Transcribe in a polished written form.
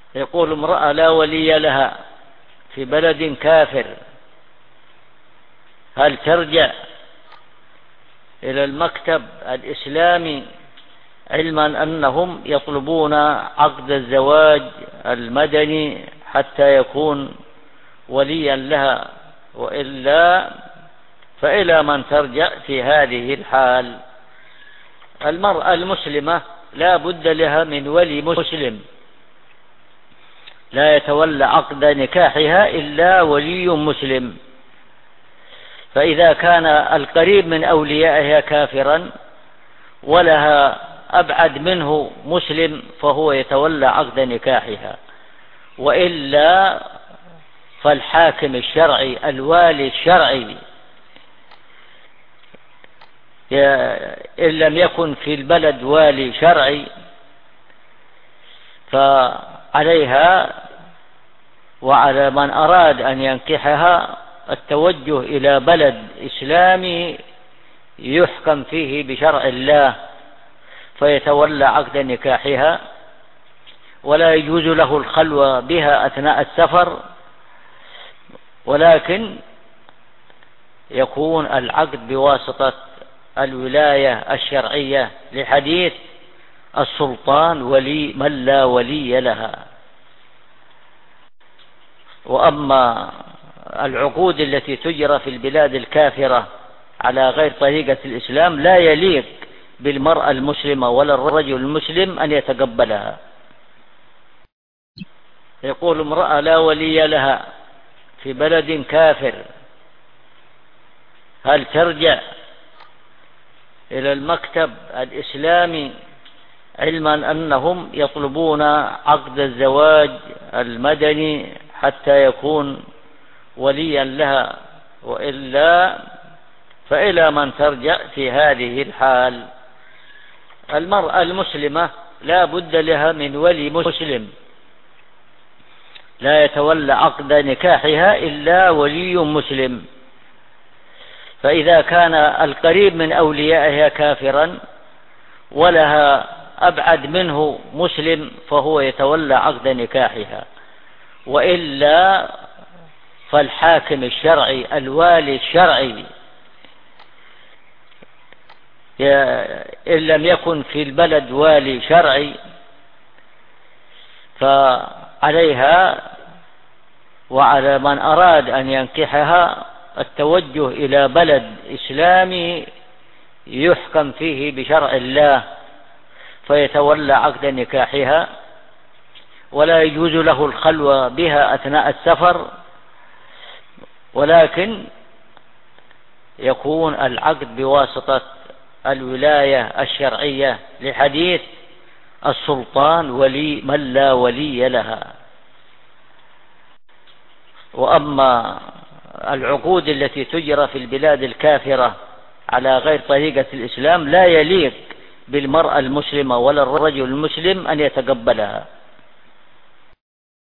يقول: امرأة لا ولي لها في بلد كافر، هل ترجع إلى المكتب الإسلامي، علما أنهم يطلبون عقد الزواج المدني حتى يكون وليا لها، وإلا فإلى من ترجع في هذه الحال؟ المرأة المسلمة لا بد لها من ولي مسلم، لا يتولى عقد نكاحها إلا ولي مسلم. فإذا كان القريب من أوليائها كافرا ولها أبعد منه مسلم فهو يتولى عقد نكاحها، وإلا فالحاكم الشرعي الوالي الشرعي إن لم يكن في البلد والي شرعي فعليها وعلى من أراد أن ينكحها التوجه إلى بلد إسلامي يحكم فيه بشرع الله، فيتولى عقد نكاحها، ولا يجوز له الخلوة بها أثناء السفر، ولكن يكون العقد بواسطة الولاية الشرعية لحديث السلطان ولي من لا ولي لها. وأما العقود التي تجرى في البلاد الكافرة على غير طريقة الإسلام لا يليق بالمرأة المسلمة ولا الرجل المسلم أن يتقبلها. يقول: امرأة لا ولي لها في بلد كافر، هل ترجع إلى المكتب الإسلامي، علما أنهم يطلبون عقد الزواج المدني حتى يكون وليا لها، وإلا فإلى من ترجع في هذه الحال؟ المرأة المسلمة لا بد لها من ولي مسلم، لا يتولى عقد نكاحها إلا ولي مسلم. فإذا كان القريب من أوليائها كافرا ولها أبعد منه مسلم فهو يتولى عقد نكاحها، وإلا فالحاكم الشرعي الوالي الشرعي إن لم يكن في البلد والي شرعي فعليها وعلى من أراد أن ينكحها التوجه إلى بلد إسلامي يحكم فيه بشرع الله، فيتولى عقد نكاحها، ولا يجوز له الخلوة بها أثناء السفر، ولكن يكون العقد بواسطة الولاية الشرعية لحديث السلطان ولي من لا ولي لها. وأما العقود التي تجرى في البلاد الكافرة على غير طريقة الإسلام لا يليق بالمرأة المسلمة ولا الرجل المسلم أن يتقبلها.